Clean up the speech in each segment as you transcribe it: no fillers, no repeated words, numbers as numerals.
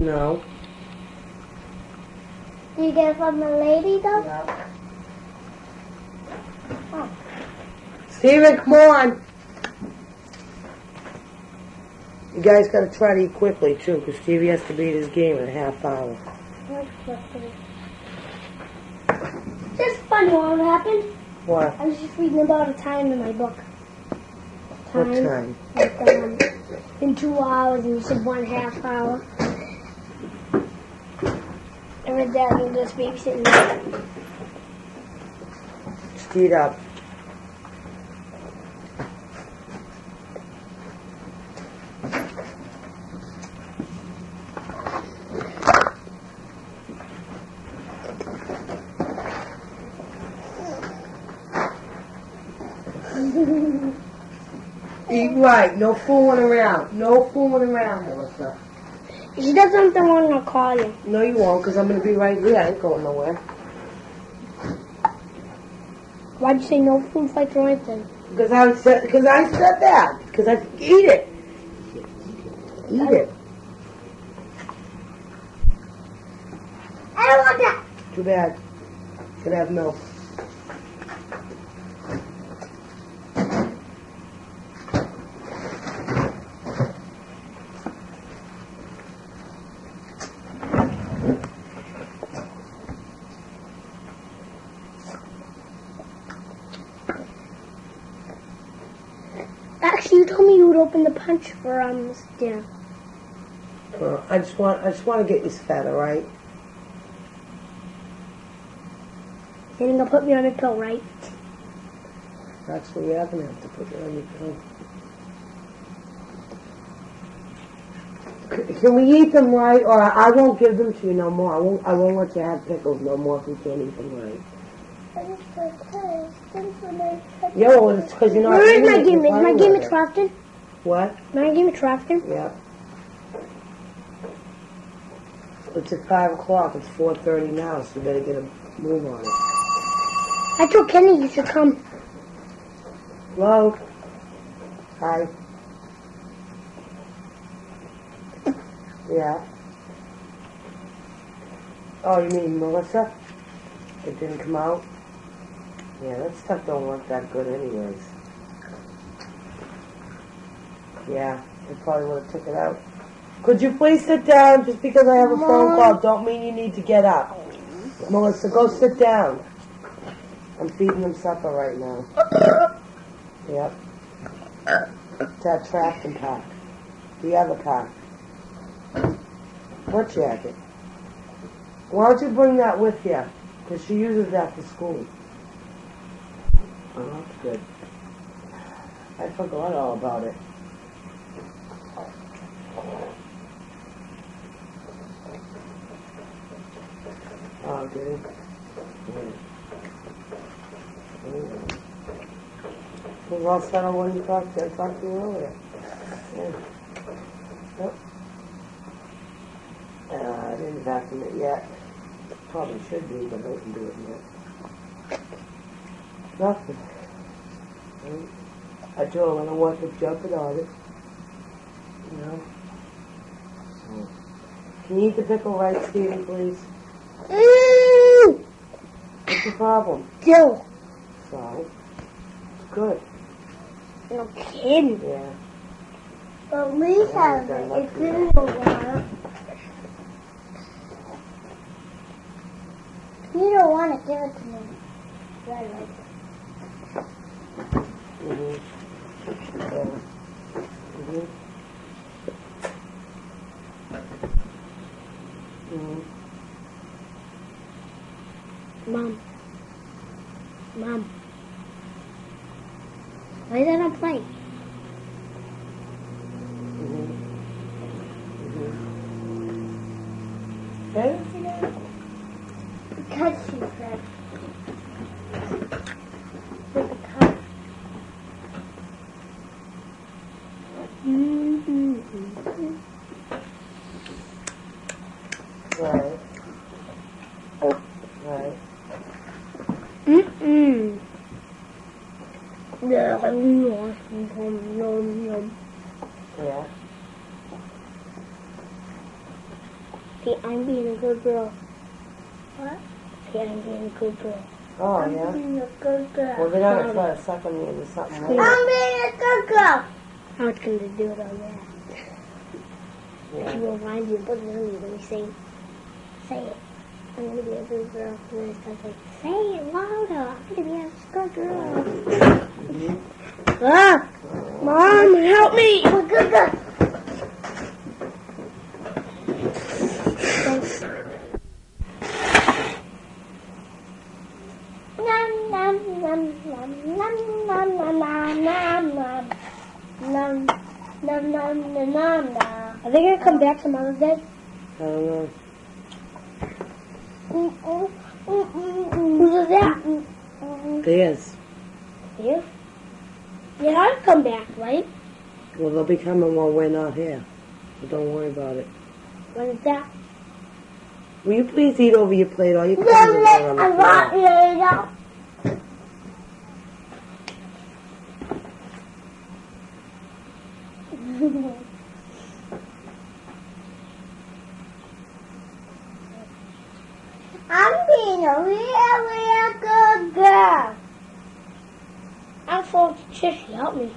No. Do you get it from the lady though? Yeah. Oh. Steven, come on. You guys got to try to eat quickly, too, because Stevie has to beat his game in a half hour. Just funny what happened. What? I was just reading about a time in my book. What time? Like, in 2 hours, and you said 1/2 hour. I read that and just babysitting. Speed up. Eat right. No fooling around. No fooling around, Melissa. She doesn't want to call you. No, you won't, because I'm going to be right here. I ain't going nowhere. Why'd you say no food fights or anything? Because I said that. Because I eat it. Eat it. I don't want that. Too bad. Should have milk. Actually, you told me you would open the punch for dinner. I just want to get you fed, all right? Then you're gonna put me on a pill, right? Actually, we are going to have to put you on your pill. Can we eat them right, or I won't give them to you no more. I won't let you have pickles no more if we can't eat them right. Yeah, well, it's because you're not. Where is my game? Is my game at Trafton? What? My game at Trafton? Yeah. It's at 5 o'clock. It's 4:30 now, so you better get a move on it. I told Kenny you should come. Hello? Hi. Yeah. Oh, you mean Melissa? It didn't come out? Yeah, that stuff don't work that good anyways. Yeah, they probably would have took it out. Could you please sit down? Just because I have a phone call don't mean you need to get up. Melissa, go sit down. I'm feeding them supper right now. Yep. It's that Trafton pack. The other pack. What jacket? Why don't you bring that with you? Because she uses that for school. Oh, that's good. I forgot all about it. Oh, did he? Yeah. We've all settled when you talked to you earlier. Yeah. Yep. I didn't vacuum it yet. Probably should be, but I didn't do it yet. Nothing. I told her I don't want them jumping on it. You know? So. Can you eat the pickle right, Stevie, please? What's the problem? Jill. So, it's good. No kidding. Yeah. But we have it. It's been a while. You don't want to give it to me. Right. Mm-hmm. Yeah. Mm-hmm. Mm-hmm. Mom. Why is that on plate? Okay? Because she said. With the cup. Right. Right. Yeah. Yeah. See, I'm being a good girl. What? See, I'm being a good girl. Oh, I'm yeah? being a good girl. Well, they're going to try to suck on me into something I'm later. being a good girl. How it's going to do it on that? Yeah. She will remind you and put it on you when you sing. Say it. I'm going to be a good girl. And then it's going to say, say it louder. I'm going to be a good girl. Ah! Mom, help me! I'm a good girl. Nom, nom, nom, nom, nom, nom, nom, nom, nom, nom, nom, nom, nom, nom. Are they going to come back to Mother's Day? I don't know. Who's that? Theirs. You? Yeah, I'll come back, right? Well, they'll be coming while we're not here. So don't worry about it. When is that? Will you please eat over your plate? All your crumbs are going on the floor. later. I'm being a real good girl. I'm so Shishy, help me.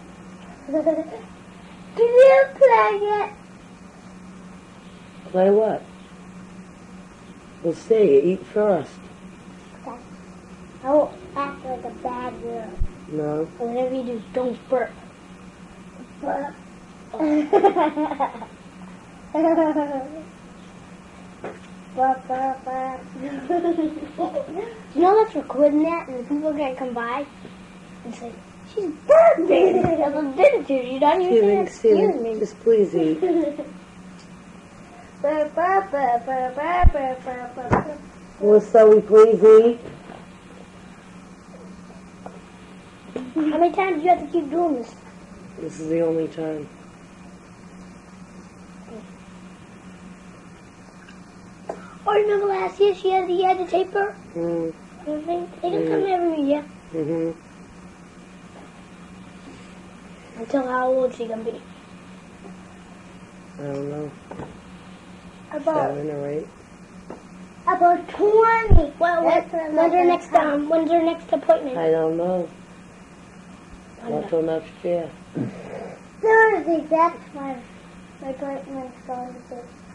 Can you play it? Play what? We'll see. Eat first. Okay. I won't act like a bad girl. No. Whatever you do, don't burp. Burp. Burp, burp, burp. You know that's recording that, and the people are going to come by and say, she's burping. I did it to you. You're not even saying excuse me. Just please eat. Burp, burp, burp, burp, burp, burp, burp, burp. Melissa, we please eat? How many times do you have to keep doing this? This is the only time. Oh, remember last year she had the tape her? Mm. They don't come every year. Mm-hmm. Until how old she gonna be? I don't know. About 7 or 8. about 20. Well, when's her next appointment? I don't know. Not till next year. Thursday, that's my appointment's going to be.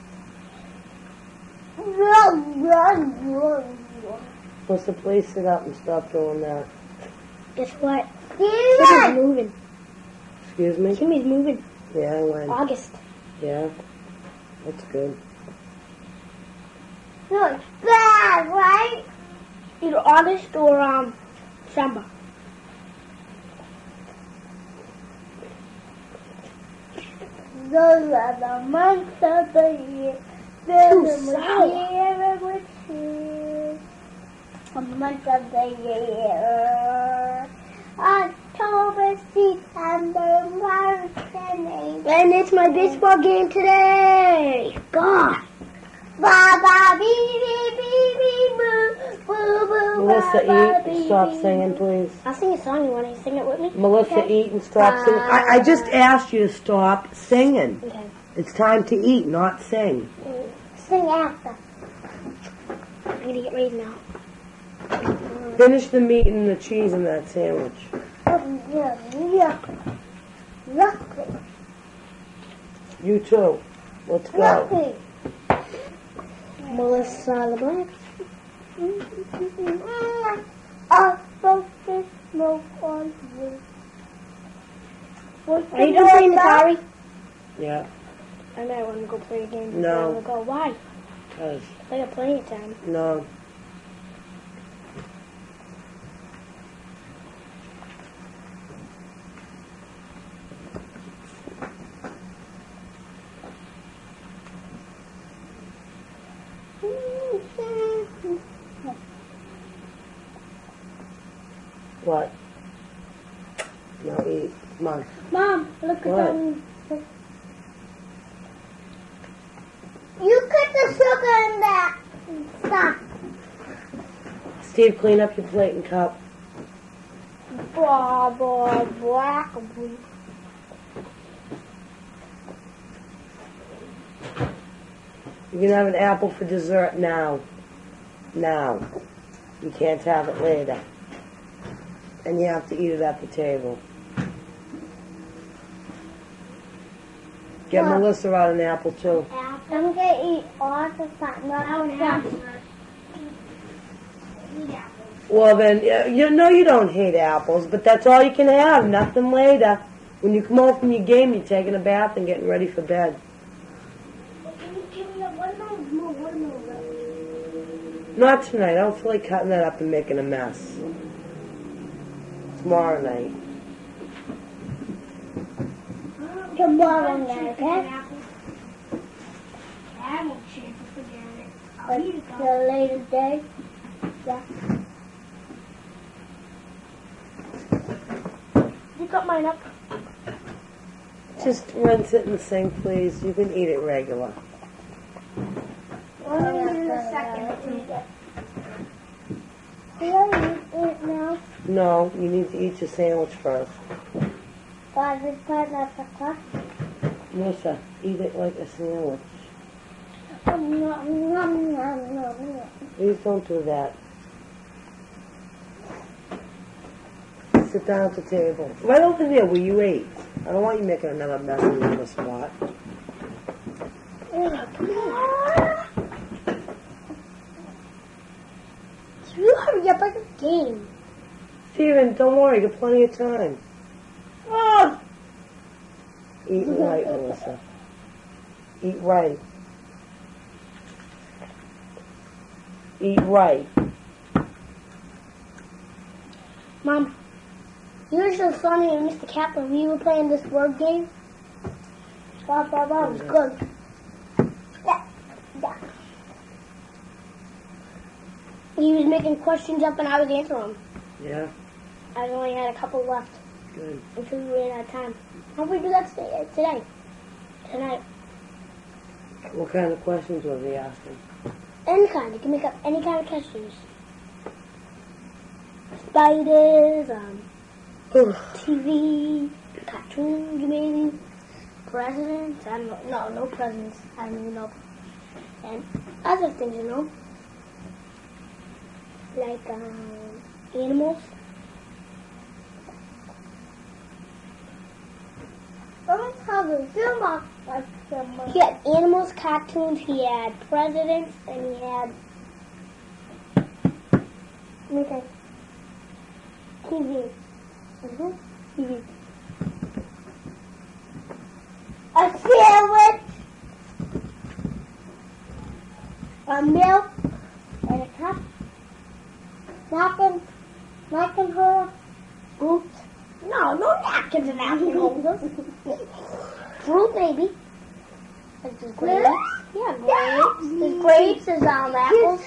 Melissa, please sit up and stop doing that. Guess what? Kimmy's moving. Excuse me? Kimmy's moving. Yeah, when? August. Yeah. That's good. No, it's bad, right? Either August or December. Those are the months of the year. Too sour. A month of the year. October, September, March, and April. And it's my baseball game today. God. Ba ba bee bee bee bee boo boo boo. Melissa, eat and stop singing, please. I'll sing a song. You want to sing it with me? Melissa, eat and stop singing. I just asked you to stop singing. Okay. It's time to eat, not sing. Sing after. I'm gonna get ready now. Finish the meat and the cheese in that sandwich. Lucky. You too. Let's go. Lucky. Melissa the Black. I focus smoke on you. Are you done playing the Atari? Yeah. I might want to go play a game. No. Go. Why? Because, I got plenty of time. no. What? No, eat. Come on. Mom, look at What? them. You put the sugar in that. Stop. Steve, clean up your plate and cup. Blah, blah, blah. You can have an apple for dessert now. Now. You can't have it later. And you have to eat it at the table. Get Melissa out an apple too. I'm gonna eat all the time. Not Well then, you don't hate apples, but that's all you can have. Nothing later. When you come home from your game, you're taking a bath and getting ready for bed. Not tonight. I don't feel like cutting that up and making a mess. Tomorrow night. Tomorrow night, okay? But the later day, yeah. You got mine up. Just rinse it in the sink, please. You can eat it regular. I'm going to do a second. Do I eat it now? No, you need to eat your sandwich first. But this part not the clock. Melissa, eat it like a sandwich. Please don't do that. Sit down at the table. Right over there where you ate. I don't want you making another mess in another spot. You hurry up like a game. Steven, don't worry, you got plenty of time. Oh! Eat right, Melissa. Eat right. Eat right. Mom, you were so funny and Mr. Kaplan. We were playing this word game. Blah, blah, blah. It was good. Yeah. Yeah. He was making questions up and I was answering them. Yeah? I only had a couple left. Good. Until we ran out of time. How do we do that today? Tonight. What kind of questions was he asking? Any kind. You can make up any kind of questions. Spiders, TV, cartoons maybe, presidents, I don't know. No presidents. I don't even know. And other things, like animals. He had animals, cartoons, he had presidents, and he had TV. TV. A sandwich, a milk, and a cup. Napkin holder, boots. No napkins and napkin holders. Fruit maybe. Like there's grapes. Yeah, grapes. There's grapes, there's apples.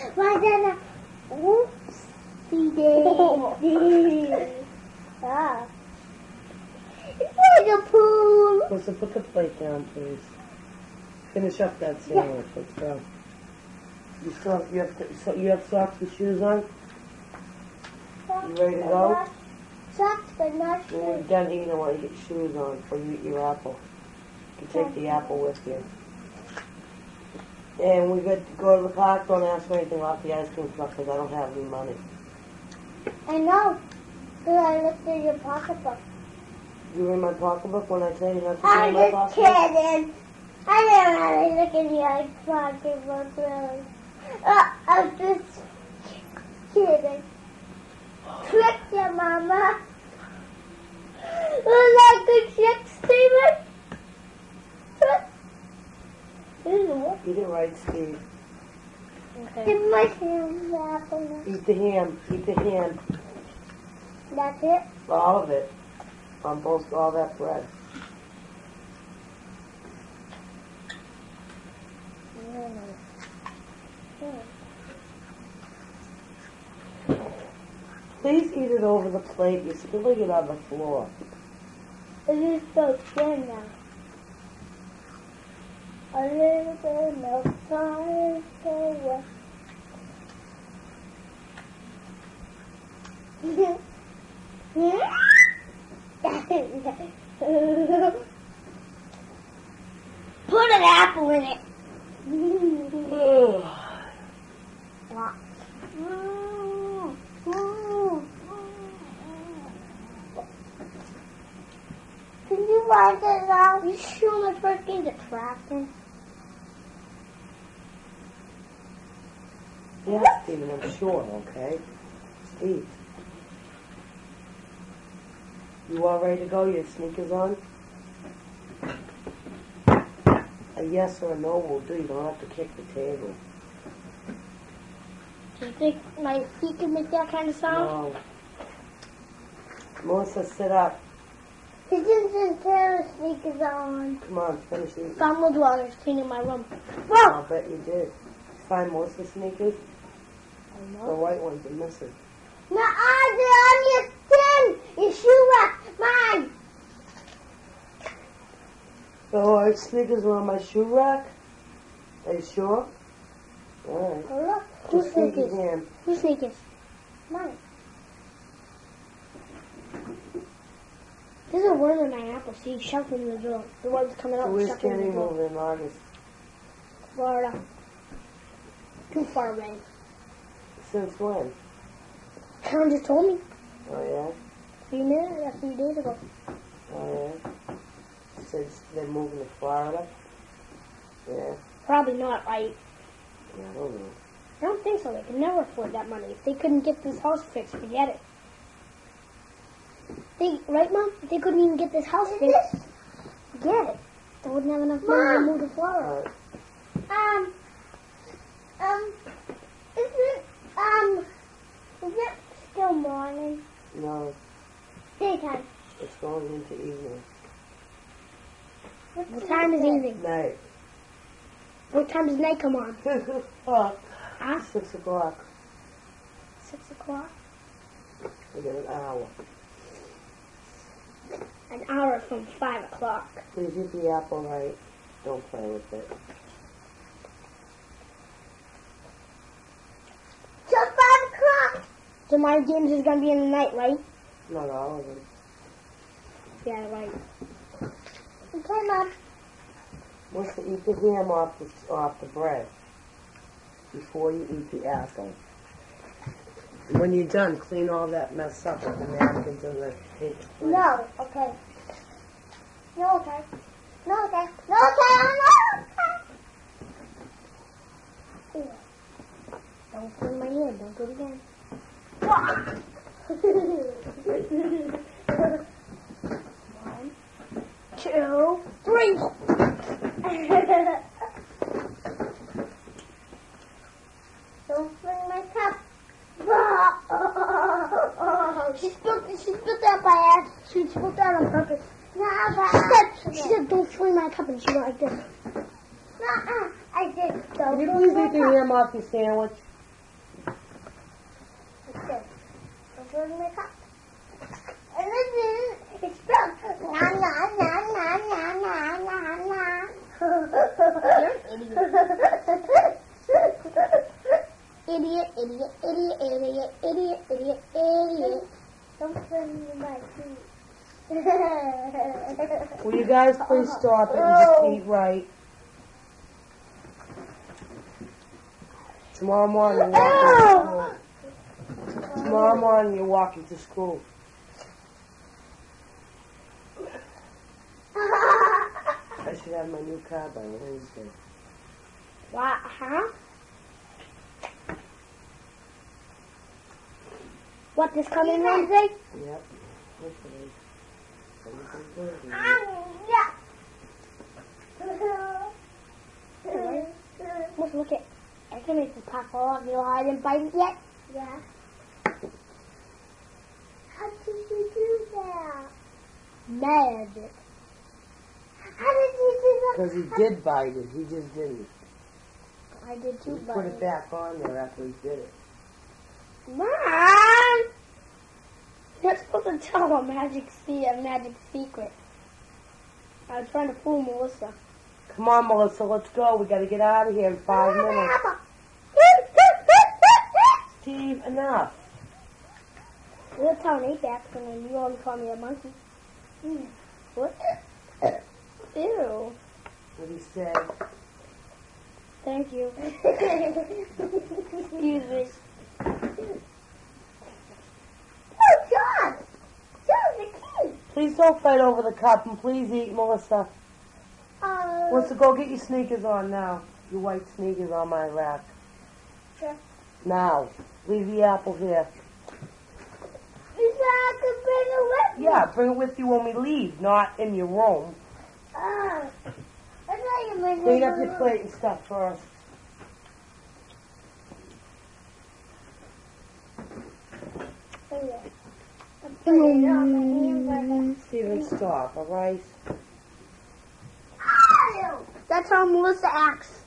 Whoopsie daisy. Ah. It's like a pool. Melissa, put the plate down, please. Finish up that sandwich. Yeah. Let's go. You have socks and shoes on? You ready to go? Socks, but not shoes. When we're done eating, I want you to get shoes on before you eat your apple. You can take the apple with you. And we go to the park. Don't ask me anything about the ice cream truck because I don't have any money. I know. Because I looked at your pocketbook. You were in my pocketbook when I tell you not to I'm in my just pocketbook? kidding. I never really look at your pocketbook, really. I'm just kidding. Trick your mama. Was that good trick, Steven? Eat it right, Steve. Okay. Eat my ham, apple. Eat the ham. Eat the ham. That's it? All of it. On both, all that bread. Please eat it over the plate. You're spilling it on the floor. It is so thin now. A little bit of milk time for what? Put an apple in it. sneakers on. You sure my first game's attracting? Yeah, Steven, I'm sure, okay? Steve. You all ready to go? Your sneakers on? A yes or a no will do. You don't have to kick the table. Do you think my feet can make that kind of sound? No. Melissa, sit up. He didn't tear his sneakers on. Come on, finish eating. Found while I was cleaning my room. I'll bet you did. Find Melissa's sneakers? I The white ones are missing. No, they're on your thing. Your shoe rack. Mine. The white sneakers are on my shoe rack? Are you sure? Alright. Oh, look. Whose Just sneaky sneakers? hand. Whose sneakers? Mine. There's a worm in my apple seed shoved in the door. The one's coming out So and where's shoved in Kenny the door. moving in August? Florida. Too far away. Since when? Karen just told me Oh a few days ago. yeah? Oh yeah? Since they're moving to Florida? Yeah. Probably not, right? I don't know. I don't think so. They could never afford that money. If they couldn't get this house fixed, forget it. Right, Mom? If they couldn't even get this house fixed, forget it. They wouldn't have enough money to move to Florida. Is it still morning? No, Daytime. it's going into evening. What time is evening? Night. What time does night come on? 6 o'clock. Huh? 6 o'clock. 6 o'clock? We get an hour. An hour from 5 o'clock. Please eat the apple right. Don't play with it. Just 5 o'clock! So my games is going to be in the night, right? Not all of them. Yeah, right. Okay, Mom. What's to eat the ham off the bread before you eat the apple. When you're done, clean all that mess up with the napkins and the paper plate. No, okay. No, okay. No, okay. No, okay. No, okay. Don't clean my ear. Don't do it again. One, 2, 3. Don't bring my cup. She spilled that by accident. She spilled that on purpose. She said, don't fling my cup, and she went like this. I did. Can you please eat the ham off your sandwich? Like this. Don't fling my cup. And then it spilled. Na, na, na, na, na, na, na, na. Idiot, idiot, idiot, idiot, idiot, idiot, idiot. Don't fling my feet. Will you guys please stop it and just eat right? Tomorrow morning you're walking to school. Tomorrow morning you're walking to school. I should have my new car by Wednesday. What? Huh? What, this coming Wednesday? Yep. Hopefully. Yeah. Let's look at. I can make the pop off. You know how I didn't bite it yet? Yeah. How did you do that? Magic. How did you do that? Because he did bite it. He just didn't. I did too, He buddy. put it back on there after he did it. Mom! You're not supposed to tell a magic secret. I was trying to fool Melissa. Come on, Melissa, let's go. We got to get out of here in 5 minutes. Steve, enough. You'll tell an 8-back, and then you always call me a monkey. What? Ew. What do you say? Thank you. Excuse me. Oh, John! John's a key! Please don't fight over the cup, and please eat, Melissa. Melissa, go get your sneakers on now. Your white sneakers on my rack. Sure. Now, leave the apple here. You said I could bring it with me? Yeah, bring it with you when we leave, not in your room. I thought you meant Clean up your plate and stuff first. Steven, stop, alright? That's how Melissa acts.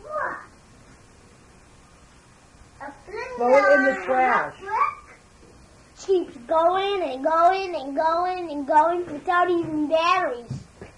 Throw it in the trash. She keeps going and going and going and going without even batteries.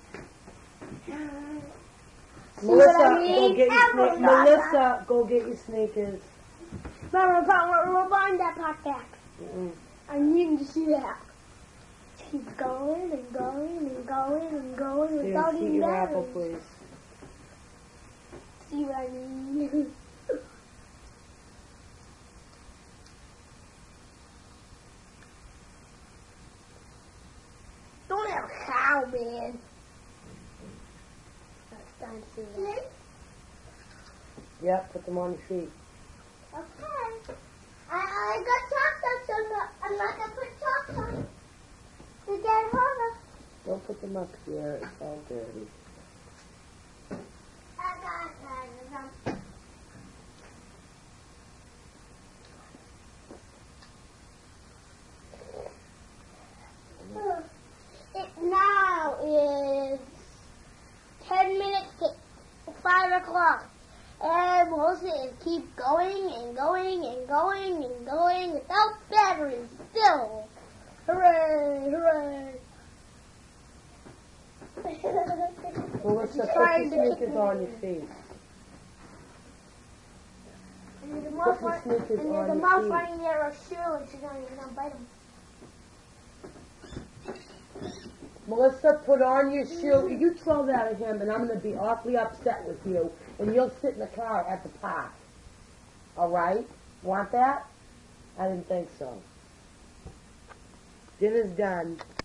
Melissa, go get your sneakers. Melissa, go get your sneakers. Rewind that part back. Mm-mm. I need to see that. She keeps going and going and going and going without Steven, even eat your apple, batteries. please. See what I mean? Don't have a cow, man. That's time to see that. Yep, put them on your feet. Okay. I got chocolate, so I'm not going to put chocolate. To get harder. Don't put them up here, it's all dirty. I got that. It now is 10 minutes to 5 o'clock. And we'll see it keep going and going and going and going without batteries still. Hooray, hooray. Melissa, put your sneakers on your feet. And there's a Put mouse your sneakers on your feet. running near her shoe and she's gonna bite him. Melissa, put on your shoe. You throw that at him, and I'm going to be awfully upset with you, and you'll sit in the car at the park. All right? Want that? I didn't think so. Dinner's done.